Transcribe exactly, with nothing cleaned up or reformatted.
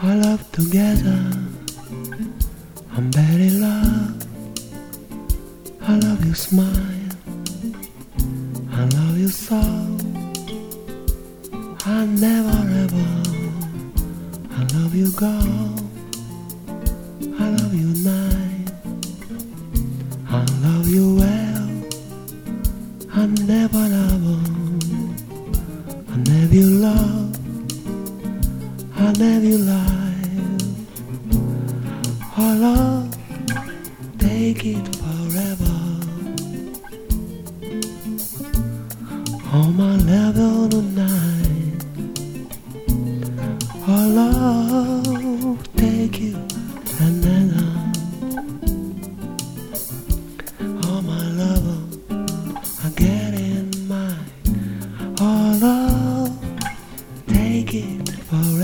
Our love together, I'm very love. I love your smile, I love your soul. I never ever, I love you girl. I love you night, I love you well. I never love, I never you love, I never you life. Our love, take it forever. All my level tonight. Our love, take you another. All my love, I get in mine. Our love, take it forever.